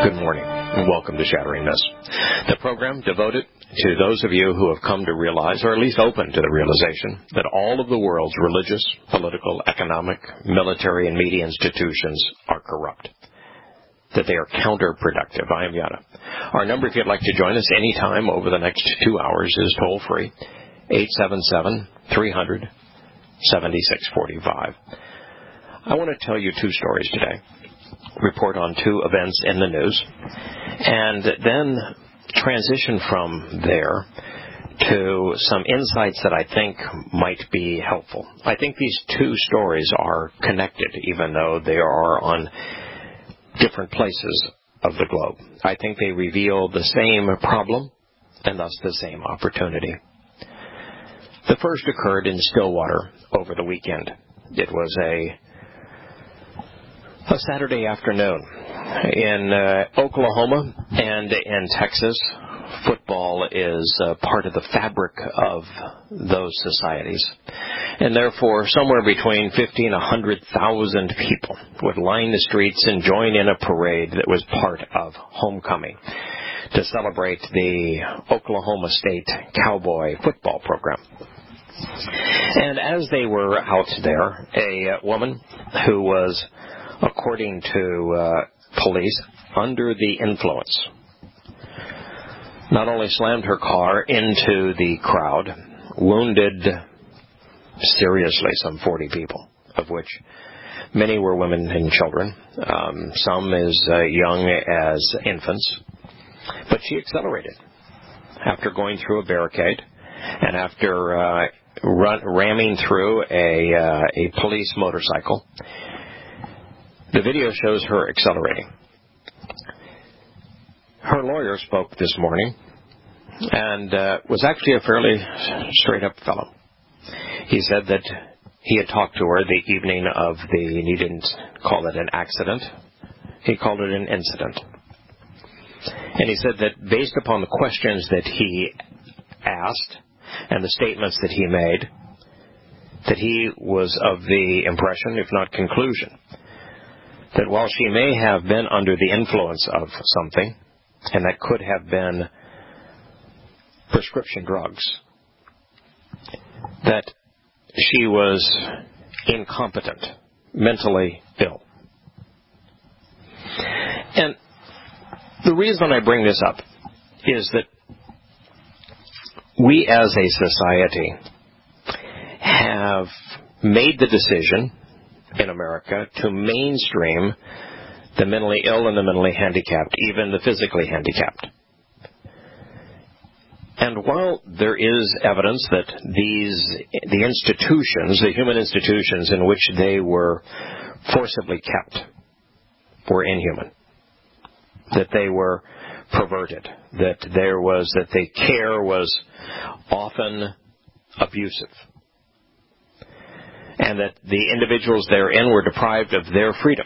Good morning, and welcome to Shattering Myths, the program devoted to those of you who have come to realize, or at least open to the realization, that all of the world's religious, political, economic, military, and media institutions are corrupt, that they are counterproductive. I am Yada. Our number, if you'd like to join us anytime over the next 2 hours, is toll-free, 877-300-7645. I want to tell you 2 stories today. Report on 2 events in the news, and then transition from there to some insights that I think might be helpful. I think these 2 stories are connected, even though they are on different places of the globe. I think they reveal the same problem and thus the same opportunity. The first occurred in Stillwater over the weekend. It was a Saturday afternoon in Oklahoma and in Texas. Football is part of the fabric of those societies, and therefore somewhere between 50 and 100,000 people would line the streets and join in a parade that was part of homecoming to celebrate the Oklahoma State Cowboy football program. And as they were out there, a woman who was, according to police, under the influence, not only slammed her car into the crowd, wounded seriously some 40 people, of which many were women and children, some as young as infants. But she accelerated after going through a barricade and after ramming through a police motorcycle. The video shows her accelerating. Her lawyer spoke this morning and was actually a fairly straight-up fellow. He said that he had talked to her the evening of and he didn't call it an accident. He called it an incident. And he said that based upon the questions that he asked and the statements that he made, that he was of the impression, if not conclusion, that while she may have been under the influence of something, and that could have been prescription drugs, that she was incompetent, mentally ill. And the reason I bring this up is that we as a society have made the decision in America to mainstream the mentally ill and the mentally handicapped, even the physically handicapped. And while there is evidence that the institutions, the human institutions in which they were forcibly kept, were inhuman, that they were perverted, that the care was often abusive, and that the individuals therein were deprived of their freedom,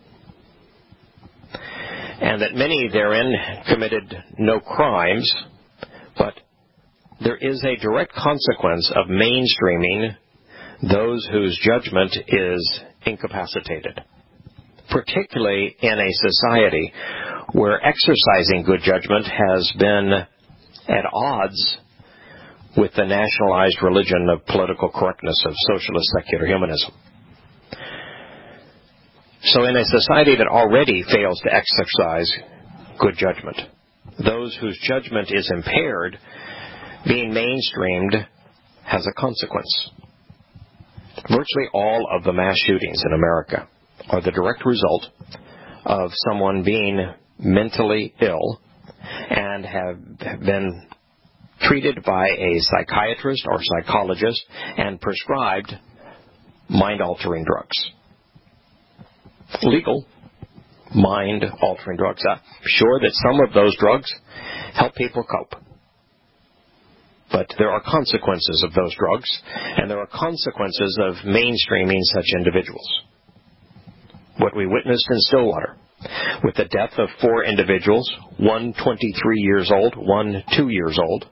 and that many therein committed no crimes, but there is a direct consequence of mainstreaming those whose judgment is incapacitated, particularly in a society where exercising good judgment has been at odds with the nationalized religion of political correctness of socialist secular humanism. So in a society that already fails to exercise good judgment, those whose judgment is impaired, being mainstreamed has a consequence. Virtually all of the mass shootings in America are the direct result of someone being mentally ill and have been treated by a psychiatrist or psychologist and prescribed mind-altering drugs. Legal mind-altering drugs. I'm sure that some of those drugs help people cope. But there are consequences of those drugs, and there are consequences of mainstreaming such individuals. What we witnessed in Stillwater, with the death of 4 individuals, one 23 years old, one 2 years old,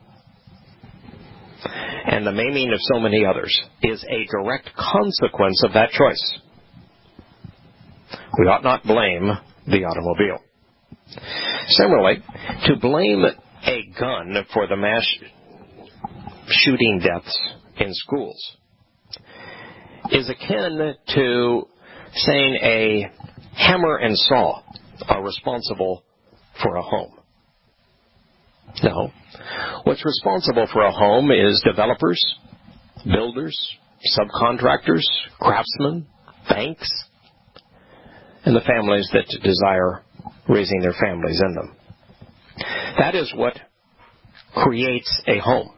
and the maiming of so many others, is a direct consequence of that choice. We ought not blame the automobile. Similarly, to blame a gun for the mass shooting deaths in schools is akin to saying a hammer and saw are responsible for a home. No. What's responsible for a home is developers, builders, subcontractors, craftsmen, banks, and the families that desire raising their families in them. That is what creates a home.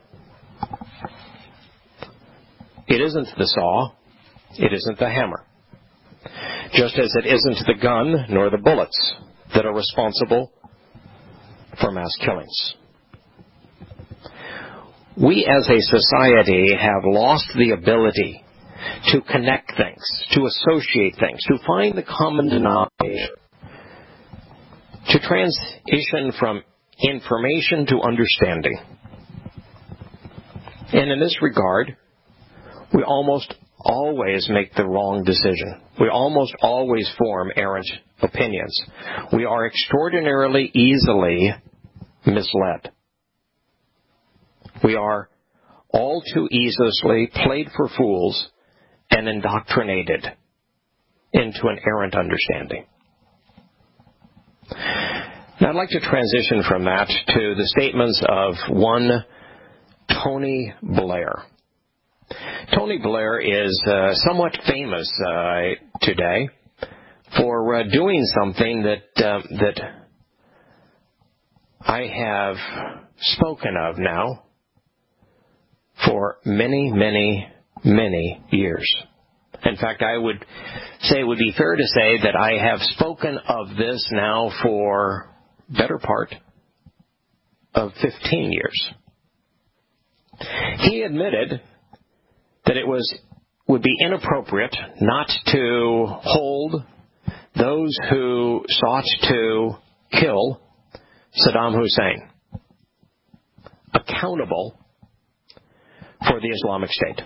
It isn't the saw. It isn't the hammer. Just as it isn't the gun nor the bullets that are responsible for mass killings. We as a society have lost the ability to connect things, to associate things, to find the common denominator, to transition from information to understanding. And in this regard, we almost always make the wrong decision. We almost always form errant opinions. We are extraordinarily easily misled. We are all too easily played for fools and indoctrinated into an errant understanding. Now I'd like to transition from that to the statements of one Tony Blair. Tony Blair is somewhat famous today for doing something that I have spoken of now for many, many, many years. In fact, I would say it would be fair to say that I have spoken of this now for better part of 15 years. He admitted that it would be inappropriate not to hold those who sought to kill Saddam Hussein accountable for the Islamic State.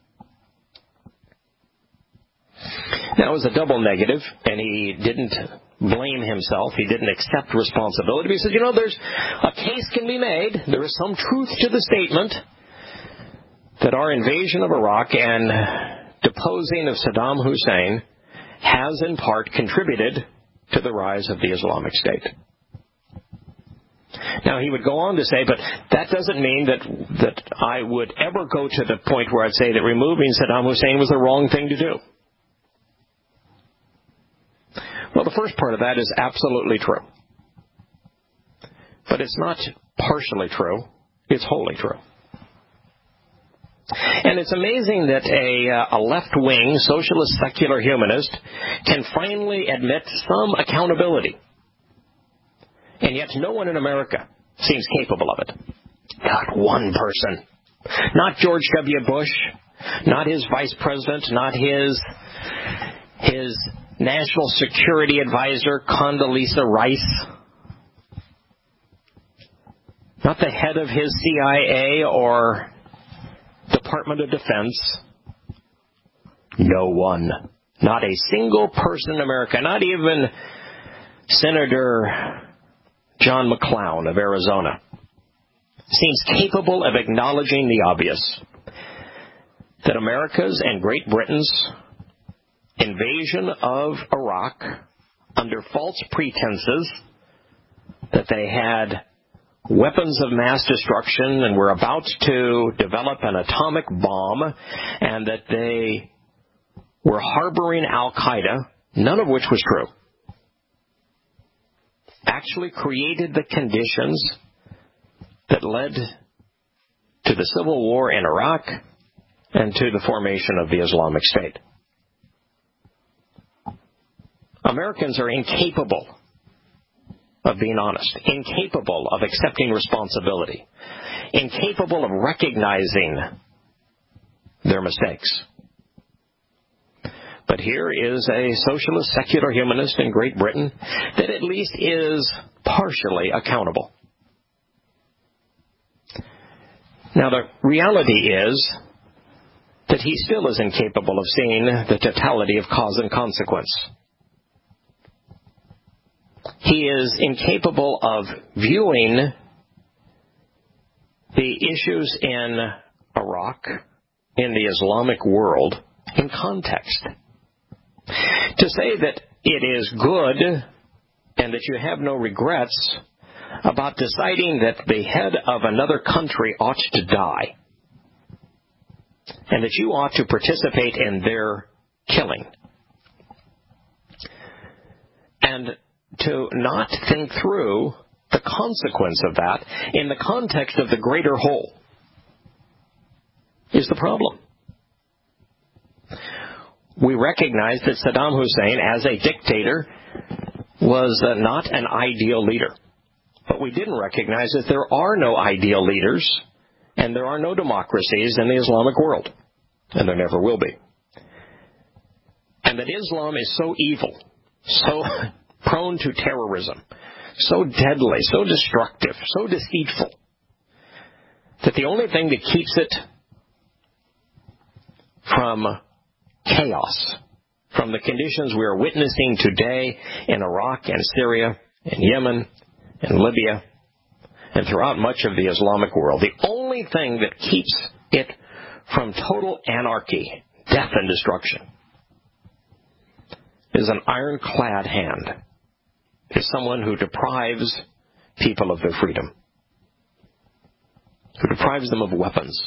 Now, it was a double negative, and he didn't blame himself. He didn't accept responsibility. He said, there's a case can be made. There is some truth to the statement that our invasion of Iraq and deposing of Saddam Hussein has in part contributed to the rise of the Islamic State. Now, he would go on to say, but that doesn't mean that I would ever go to the point where I'd say that removing Saddam Hussein was the wrong thing to do. Well, the first part of that is absolutely true. But it's not partially true. It's wholly true. And it's amazing that a left-wing socialist secular humanist can finally admit some accountability. And yet no one in America seems capable of it. Not one person. Not George W. Bush. Not his vice president. Not his national security advisor, Condoleezza Rice. Not the head of his CIA or Department of Defense. No one. Not a single person in America. Not even Senator John McClown of Arizona seems capable of acknowledging the obvious, that America's and Great Britain's invasion of Iraq under false pretenses that they had weapons of mass destruction and were about to develop an atomic bomb and that they were harboring Al-Qaeda, none of which was true, actually created the conditions that led to the civil war in Iraq and to the formation of the Islamic State. Americans are incapable of being honest, incapable of accepting responsibility, incapable of recognizing their mistakes. But here is a socialist secular humanist in Great Britain that at least is partially accountable. Now, the reality is that he still is incapable of seeing the totality of cause and consequence. He is incapable of viewing the issues in Iraq, in the Islamic world, in context. To say that it is good and that you have no regrets about deciding that the head of another country ought to die and that you ought to participate in their killing, and to not think through the consequence of that in the context of the greater whole is the problem. We recognize that Saddam Hussein, as a dictator, was not an ideal leader. But we didn't recognize that there are no ideal leaders and there are no democracies in the Islamic world. And there never will be. And that Islam is so evil, so prone to terrorism, so deadly, so destructive, so deceitful, that the only thing that keeps it from chaos, from the conditions we are witnessing today in Iraq and Syria and Yemen and Libya and throughout much of the Islamic world, the only thing that keeps it from total anarchy, death, and destruction is an ironclad hand, is someone who deprives people of their freedom, who deprives them of weapons.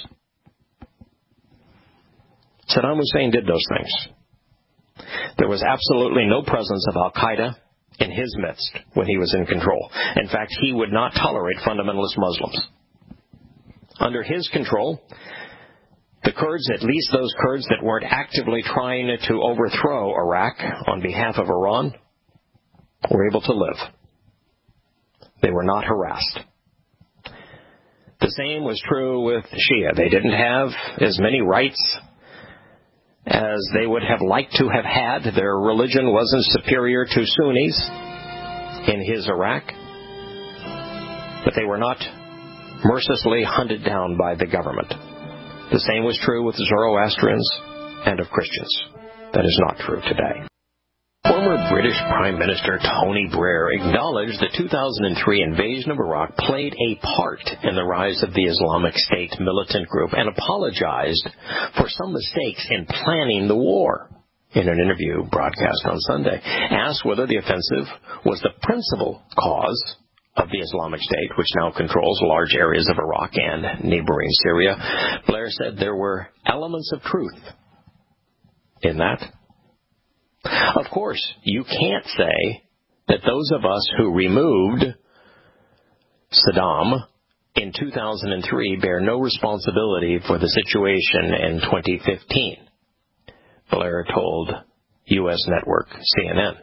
Saddam Hussein did those things. There was absolutely no presence of Al-Qaeda in his midst when he was in control. In fact, he would not tolerate fundamentalist Muslims. Under his control, the Kurds, at least those Kurds that weren't actively trying to overthrow Iraq on behalf of Iran, were able to live. They were not harassed. The same was true with Shia. They didn't have as many rights as they would have liked to have had. Their religion wasn't superior to Sunnis in his Iraq, but they were not mercilessly hunted down by the government. The same was true with Zoroastrians and of Christians. That is not true today. Former British Prime Minister Tony Blair acknowledged the 2003 invasion of Iraq played a part in the rise of the Islamic State militant group and apologized for some mistakes in planning the war. In an interview broadcast on Sunday, asked whether the offensive was the principal cause of the Islamic State, which now controls large areas of Iraq and neighboring Syria, Blair said there were elements of truth in that. Of course, you can't say that those of us who removed Saddam in 2003 bear no responsibility for the situation in 2015, Blair told U.S. network CNN.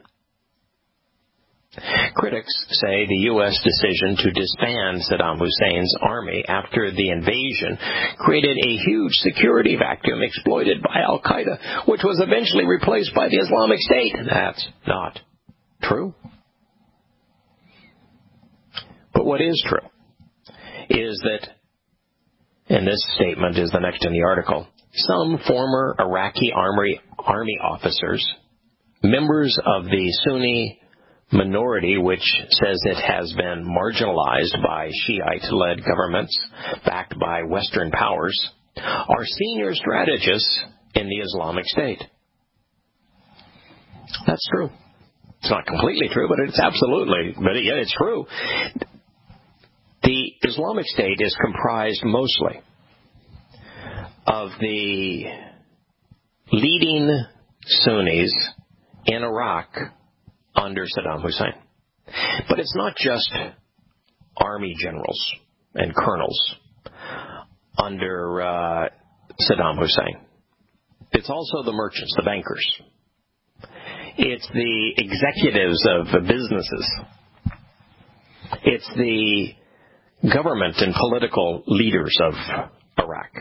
Critics say the U.S. decision to disband Saddam Hussein's army after the invasion created a huge security vacuum exploited by Al-Qaeda, which was eventually replaced by the Islamic State. That's not true. But what is true is that, and this statement is the next in the article, some former Iraqi army officers, members of the Sunni minority, which says it has been marginalized by Shiite-led governments backed by Western powers, are senior strategists in the Islamic State. That's true. It's not completely true, but it's absolutely, but yet it's true. The Islamic State is comprised mostly of the leading Sunnis in Iraq under Saddam Hussein. But it's not just army generals and colonels under Saddam Hussein. It's also the merchants, the bankers. It's the executives of businesses. It's the government and political leaders of Iraq.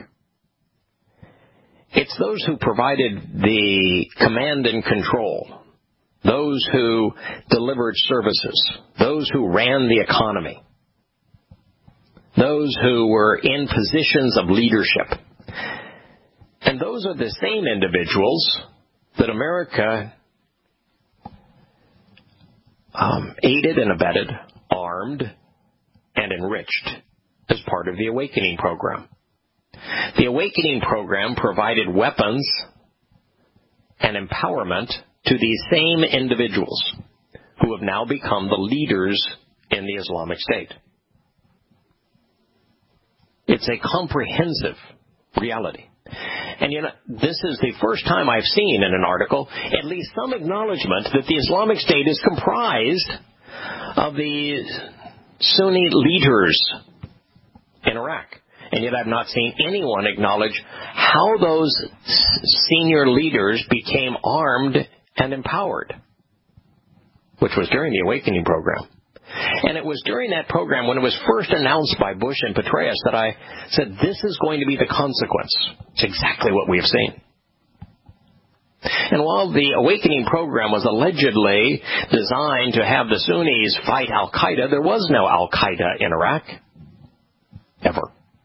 It's those who provided the command and control, those who delivered services, those who ran the economy, those who were in positions of leadership. And those are the same individuals that America aided and abetted, armed, and enriched as part of the Awakening program. The Awakening program provided weapons and empowerment to these same individuals who have now become the leaders in the Islamic State. It's a comprehensive reality. And this is the first time I've seen in an article at least some acknowledgement that the Islamic State is comprised of the Sunni leaders in Iraq. And yet I've not seen anyone acknowledge how those senior leaders became armed and empowered, which was during the Awakening program. And it was during that program, when it was first announced by Bush and Petraeus, that I said, this is going to be the consequence. It's exactly what we have seen. And while the Awakening program was allegedly designed to have the Sunnis fight al-Qaeda, there was no al-Qaeda in Iraq, ever.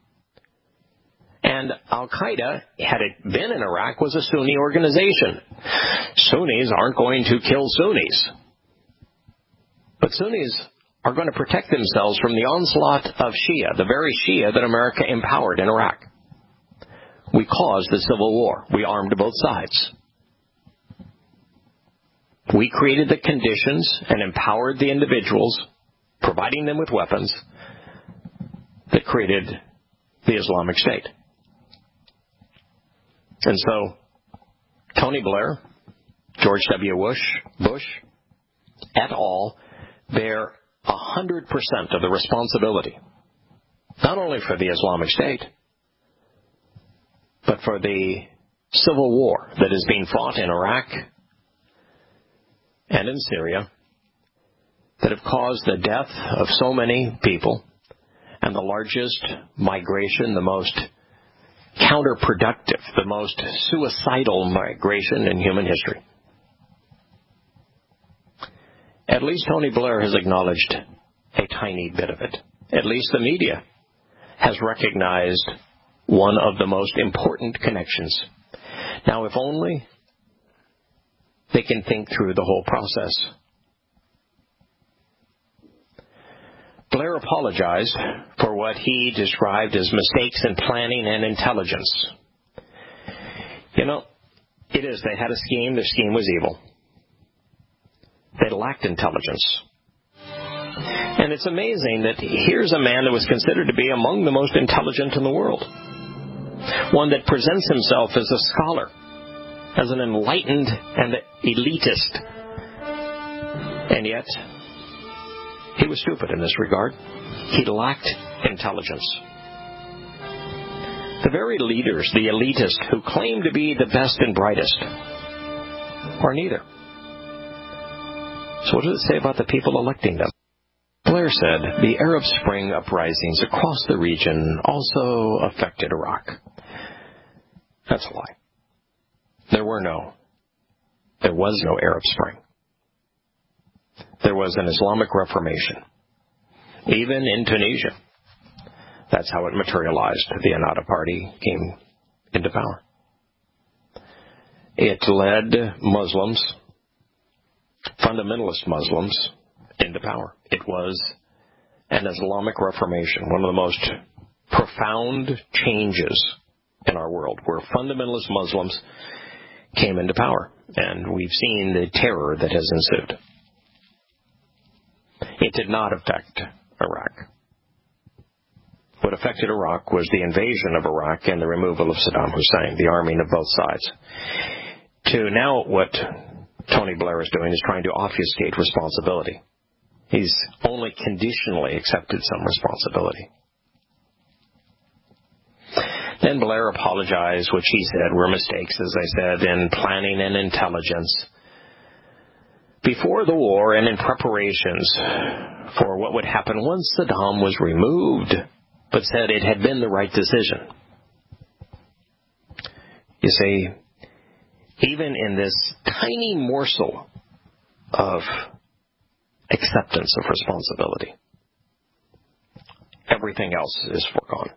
And al-Qaeda, had it been in Iraq, was a Sunni organization. Sunnis aren't going to kill Sunnis. But Sunnis are going to protect themselves from the onslaught of Shia, the very Shia that America empowered in Iraq. We caused the civil war. We armed both sides. We created the conditions and empowered the individuals, providing them with weapons, that created the Islamic State. And so, Tony Blair, George W. Bush, et al., bear 100% of the responsibility, not only for the Islamic State, but for the civil war that is being fought in Iraq and in Syria, that have caused the death of so many people, and the largest migration, the most counterproductive, the most suicidal migration in human history. At least Tony Blair has acknowledged a tiny bit of it. At least the media has recognized one of the most important connections. Now, if only they can think through the whole process. Blair apologized for what he described as mistakes in planning and intelligence. It is, they had a scheme. Their scheme was evil. They lacked intelligence. And it's amazing that here's a man that was considered to be among the most intelligent in the world. One that presents himself as a scholar, as an enlightened and elitist. And yet, he was stupid in this regard. He lacked intelligence. The very leaders, the elitists, who claim to be the best and brightest, are neither. So what does it say about the people electing them? Blair said the Arab Spring uprisings across the region also affected Iraq. That's a lie. There was no Arab Spring. There was an Islamic Reformation. Even in Tunisia. That's how it materialized. The Ennahda Party came into power. It led Muslims, fundamentalist Muslims, into power. It was an Islamic Reformation, one of the most profound changes in our world, where fundamentalist Muslims came into power. And we've seen the terror that has ensued. It did not affect Iraq. What affected Iraq was the invasion of Iraq and the removal of Saddam Hussein, the arming of both sides. To now what Tony Blair is doing is trying to obfuscate responsibility. He's only conditionally accepted some responsibility. Then Blair apologized, which he said were mistakes, as I said, in planning and intelligence before the war and in preparations for what would happen once Saddam was removed, but said it had been the right decision. You see, even in this tiny morsel of acceptance of responsibility, everything else is foregone.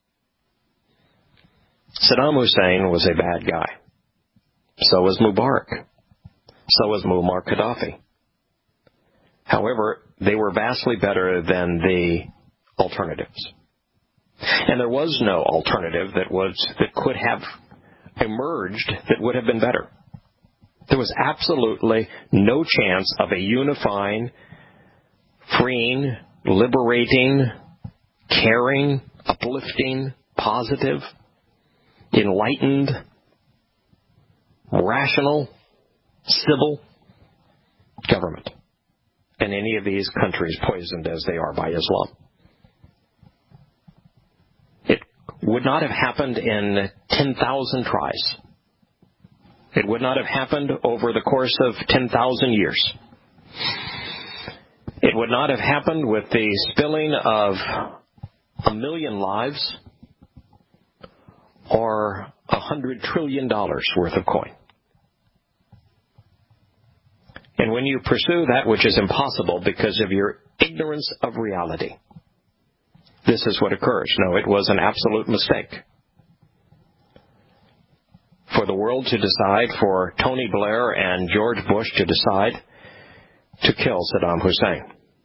Saddam Hussein was a bad guy. So was Mubarak. So was Muammar Gaddafi. However, they were vastly better than the alternatives. And there was no alternative that could have emerged that would have been better. There was absolutely no chance of a unifying, freeing, liberating, caring, uplifting, positive, enlightened, rational, civil government in any of these countries poisoned as they are by Islam. It would not have happened in 10,000 tries. It would not have happened over the course of 10,000 years. It would not have happened with the spilling of 1 million lives or $100 trillion worth of coin. And when you pursue that which is impossible because of your ignorance of reality, this is what occurs. No, it was an absolute mistake for the world to decide, for Tony Blair and George Bush to decide to kill Saddam Hussein.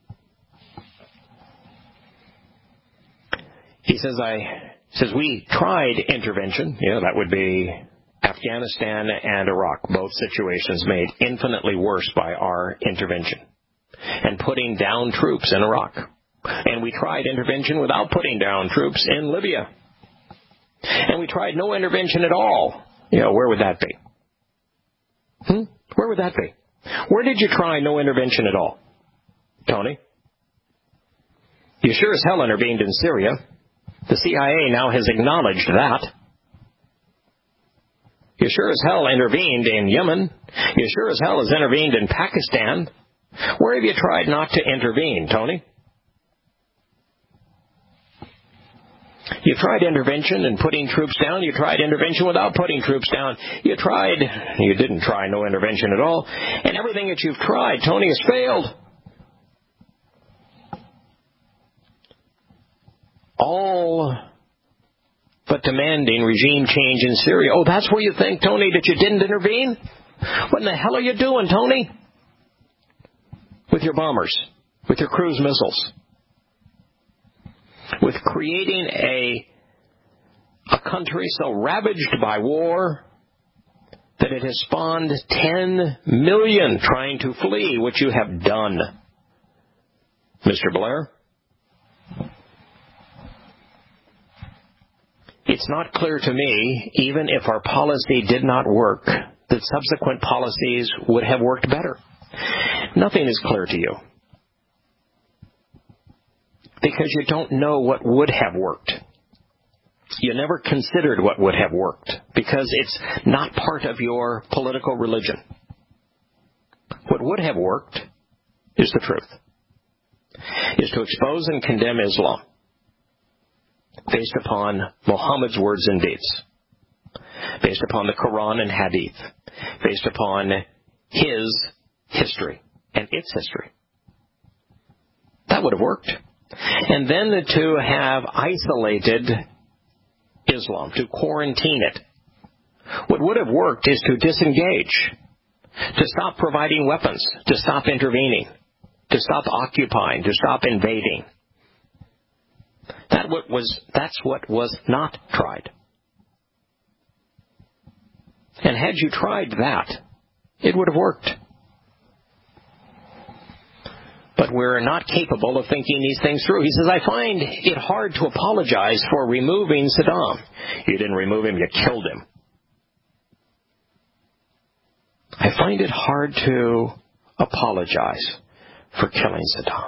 He says we tried intervention. That would be Afghanistan and Iraq, both situations made infinitely worse by our intervention and putting down troops in Iraq. And we tried intervention without putting down troops in Libya. And we tried no intervention at all. Where would that be? Where would that be? Where did you try no intervention at all? Tony? You sure as hell intervened in Syria. The CIA now has acknowledged that. You sure as hell intervened in Yemen. You sure as hell has intervened in Pakistan. Where have you tried not to intervene, Tony? You tried intervention and putting troops down. You tried intervention without putting troops down. You didn't try no intervention at all. And everything that you've tried, Tony, has failed. All but demanding regime change in Syria. Oh, that's where you think, Tony, that you didn't intervene? What in the hell are you doing, Tony? With your bombers, with your cruise missiles, with creating a country so ravaged by war that it has spawned 10 million trying to flee, which you have done, Mr. Blair. It's not clear to me, even if our policy did not work, that subsequent policies would have worked better. Nothing is clear to you, because you don't know what would have worked. You never considered what would have worked, because it's not part of your political religion. What would have worked is the truth, is to expose and condemn Islam based upon Muhammad's words and deeds, based upon the Quran and Hadith, based upon his history and its history. That would have worked. And then to have isolated Islam, to quarantine it. What would have worked is to disengage, to stop providing weapons, to stop intervening, to stop occupying, to stop invading. That's what was not tried. And had you tried that, it would have worked. But we're not capable of thinking these things through. He says, I find it hard to apologize for removing Saddam. You didn't remove him, you killed him. I find it hard to apologize for killing Saddam.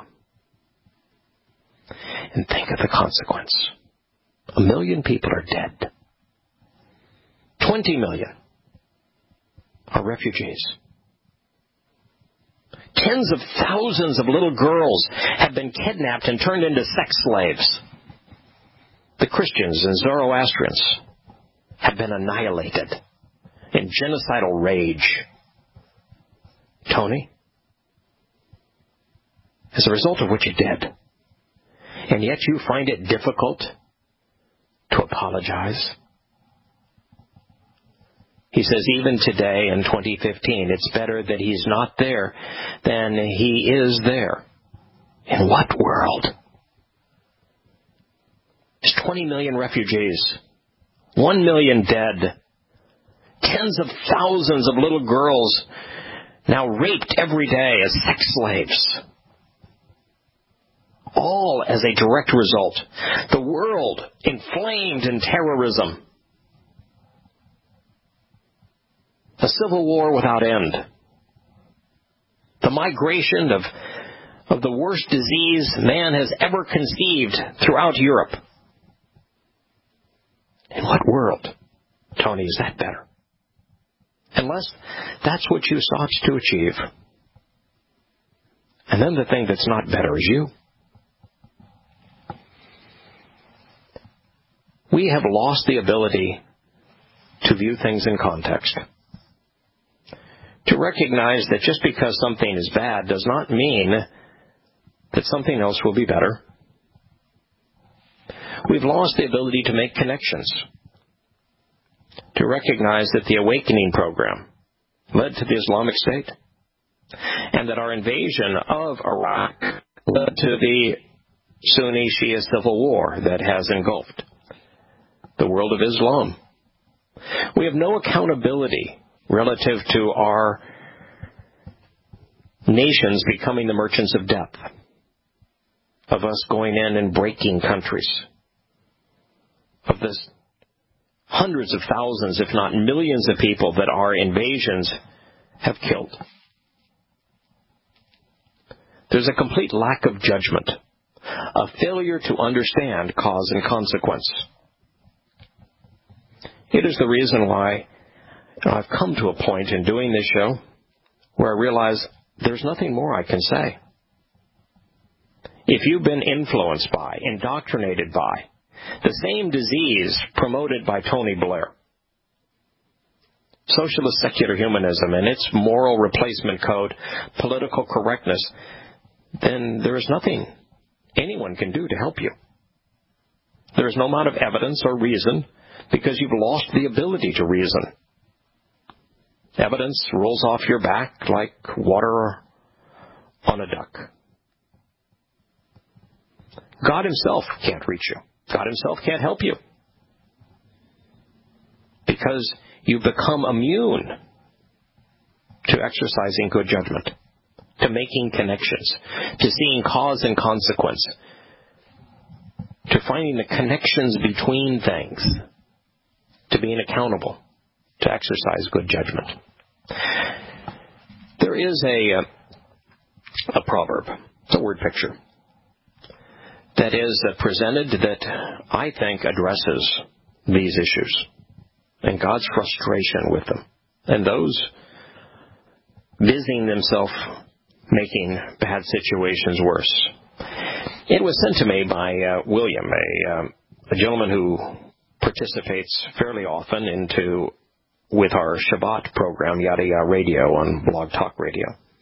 And think of the consequence. 1 million people are dead. 20 million are refugees. Tens of thousands of little girls have been kidnapped and turned into sex slaves. The Christians and Zoroastrians have been annihilated in genocidal rage. Tony, as a result of what you did, and yet you find it difficult to apologize. He says even today in 2015, it's better that he's not there than he is there. In what world? There's 20 million refugees, 1 million dead, tens of thousands of little girls now raped every day as sex slaves. All as a direct result. The world inflamed in terrorism. A civil war without end. The migration of the worst disease man has ever conceived throughout Europe. In what world, Tony, is that better? Unless that's what you sought to achieve. And then the thing that's not better is you. We have lost the ability to view things in context. To recognize that just because something is bad does not mean that something else will be better. We've lost the ability to make connections. To recognize that the Awakening program led to the Islamic State. And that our invasion of Iraq led to the Sunni Shia civil war that has engulfed the world of Islam. We have no accountability relative to our nations becoming the merchants of death, of us going in and breaking countries, of this hundreds of thousands, if not millions of people that our invasions have killed. There's a complete lack of judgment, a failure to understand cause and consequence. It is the reason why I've come to a point in doing this show where I realize there's nothing more I can say. If you've been influenced by, indoctrinated by, the same disease promoted by Tony Blair, socialist secular humanism and its moral replacement code, political correctness, then there is nothing anyone can do to help you. There is no amount of evidence or reason because you've lost the ability to reason. Evidence rolls off your back like water on a duck. God himself can't reach you. God himself can't help you. Because you've become immune to exercising good judgment, to making connections, to seeing cause and consequence, to finding the connections between things, to being accountable, to exercise good judgment. There is a proverb, it's a word picture, that is presented that I think addresses these issues and God's frustration with them and those busying themselves making bad situations worse. It was sent to me by William, a gentleman who participates fairly often with our Shabbat program, Yada Yada Radio, on Blog Talk Radio.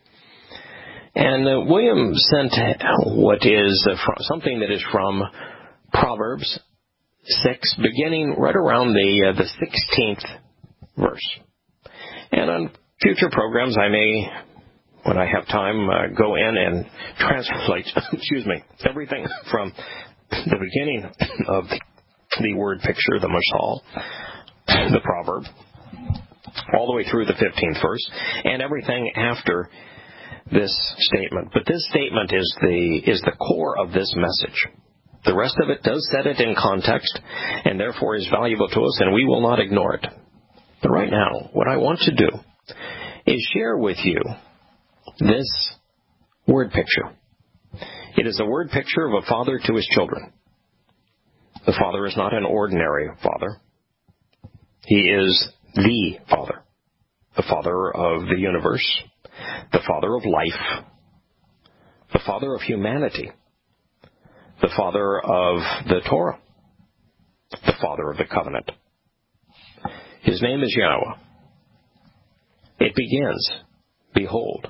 And William sent what is something that is from Proverbs 6, beginning right around the 16th verse. And on future programs, I may, when I have time, go in and translate, everything from the beginning of the word picture, the mashal, the proverb, all the way through the 15th verse, and everything after this statement. But this statement is the core of this message. The rest of it does set it in context, and therefore is valuable to us, and we will not ignore it. But right now, what I want to do is share with you this word picture. It is a word picture of a father to his children. The father is not an ordinary father. He is the Father, the Father of the universe, the Father of life, the Father of humanity, the Father of the Torah, the Father of the covenant. His name is Yahweh. It begins, behold,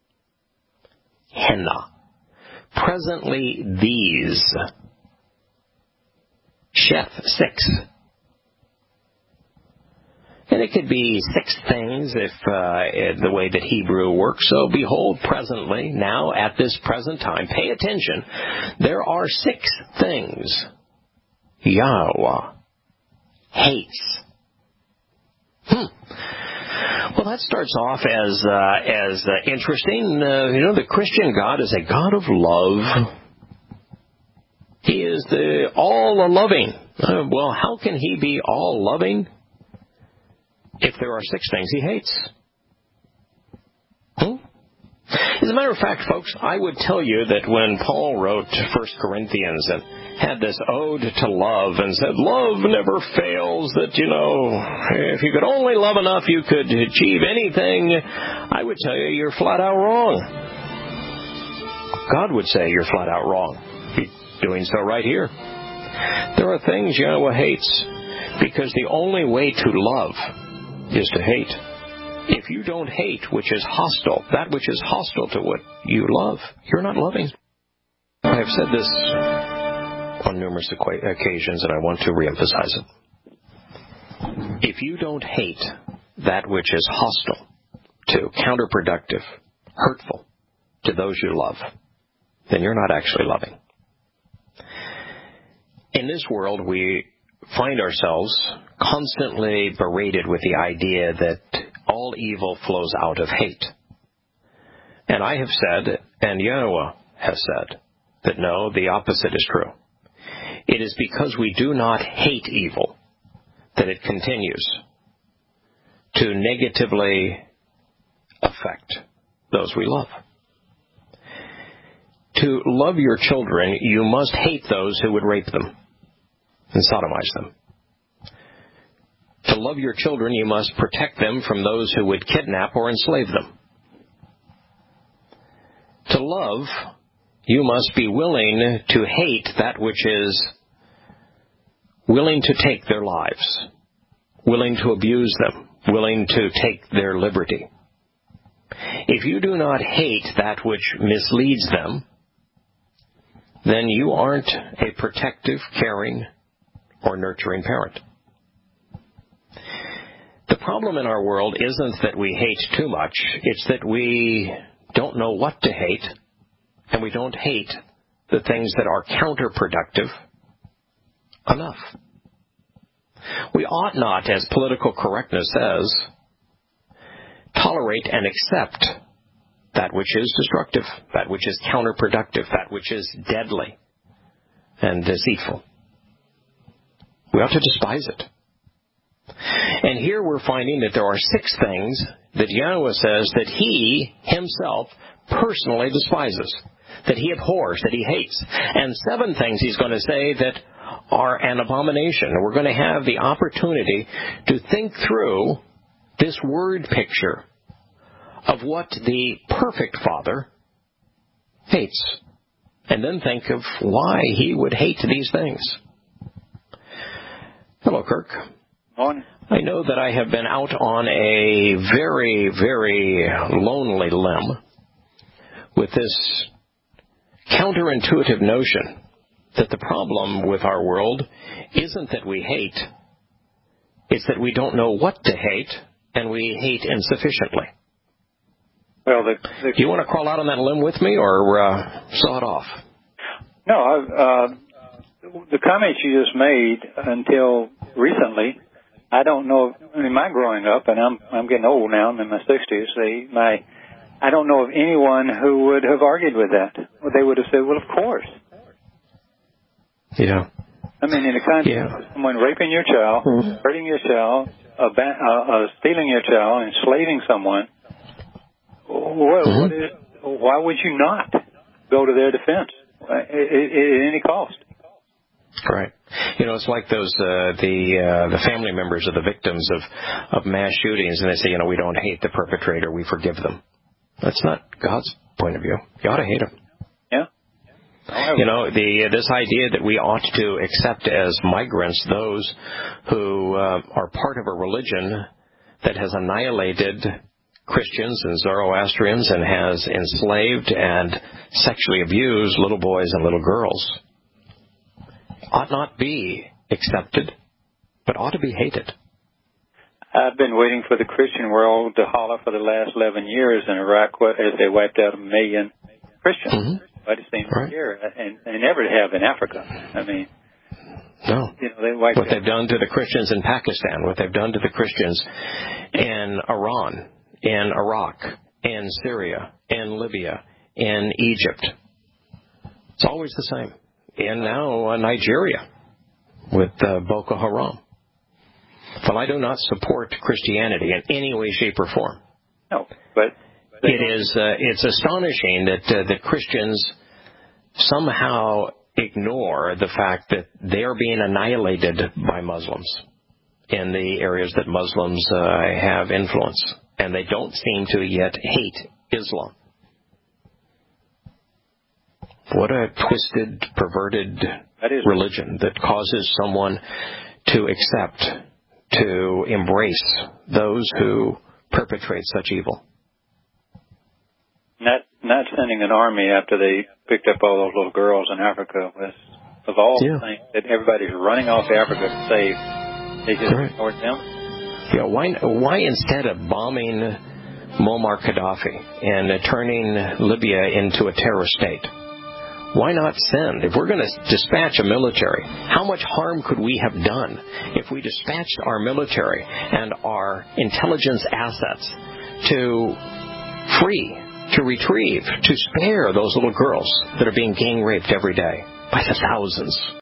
henna, presently these, Sheth 6. And it could be 6 things if the way that Hebrew works. So behold, presently, now at this present time, pay attention. There are 6 things Yahweh hates. Well, that starts off as interesting. The Christian God is a God of love. He is the all-loving. Well, how can He be all-loving if there are 6 things He hates? As a matter of fact, folks, I would tell you that when Paul wrote 1 Corinthians and had this ode to love and said, love never fails, that, if you could only love enough, you could achieve anything, I would tell you you're flat out wrong. God would say you're flat out wrong. He's doing so right here. There are things Yahweh hates because the only way to love is to hate. If you don't hate which is hostile, that which is hostile to what you love, you're not loving. I have said this on numerous occasions, and I want to reemphasize it. If you don't hate that which is hostile to, counterproductive, hurtful to those you love, then you're not actually loving. In this world, we find ourselves constantly berated with the idea that all evil flows out of hate. And I have said, and Yahweh has said, that no, the opposite is true. It is because we do not hate evil that it continues to negatively affect those we love. To love your children, you must hate those who would rape them and sodomize them. To love your children, you must protect them from those who would kidnap or enslave them. To love, you must be willing to hate that which is willing to take their lives, willing to abuse them, willing to take their liberty. If you do not hate that which misleads them, then you aren't a protective, caring, or nurturing parent. The problem in our world isn't that we hate too much, it's that we don't know what to hate, and we don't hate the things that are counterproductive enough. We ought not, as political correctness says, tolerate and accept that which is destructive, that which is counterproductive, that which is deadly and deceitful. We ought to despise it. And here we're finding that there are 6 things that Yahweh says that He Himself personally despises, that He abhors, that He hates. And 7 things He's going to say that are an abomination. We're going to have the opportunity to think through this word picture of what the perfect Father hates, and then think of why He would hate these things. Hello, Kirk. Morning. I know that I have been out on a very, very lonely limb with this counterintuitive notion that the problem with our world isn't that we hate, it's that we don't know what to hate, and we hate insufficiently. Well, Do you want to crawl out on that limb with me, or saw it off? No, the comments you just made until recently, I don't know. In my growing up, and I'm getting old now. I'm in my 60s. I don't know of anyone who would have argued with that. They would have said, "Well, of course." Yeah. I mean, in the context of someone raping your child, hurting your child, stealing your child, enslaving someone, why would you not go to their defense at any cost? Right. It's like those the family members of the victims of mass shootings, and they say, we don't hate the perpetrator, we forgive them. That's not God's point of view. You ought to hate them. Yeah. This idea that we ought to accept as migrants those who are part of a religion that has annihilated Christians and Zoroastrians and has enslaved and sexually abused little boys and little girls ought not be accepted, but ought to be hated. I've been waiting for the Christian world to holler for the last 11 years in Iraq as they wiped out 1 million Christians. Mm-hmm. But it seems right here, and they never have in Africa. I mean, no. They wiped what they've done to the Christians in Pakistan, what they've done to the Christians in Iran, in Iraq, in Syria, in Libya, in Egypt. It's always the same. And now Nigeria with Boko Haram. Well, I do not support Christianity in any way, shape, or form. No, but it's astonishing that Christians somehow ignore the fact that they are being annihilated by Muslims in the areas that Muslims have influence, and they don't seem to yet hate Islam. What a twisted, perverted religion that causes someone to accept, to embrace those who perpetrate such evil. Not sending an army after they picked up all those little girls in Africa was, of all the things that everybody's running off Africa to save, they just ignored them. Yeah, why instead of bombing Muammar Gaddafi and turning Libya into a terrorist state, why not send? If we're going to dispatch a military, how much harm could we have done if we dispatched our military and our intelligence assets to free, to retrieve, to spare those little girls that are being gang raped every day by the thousands?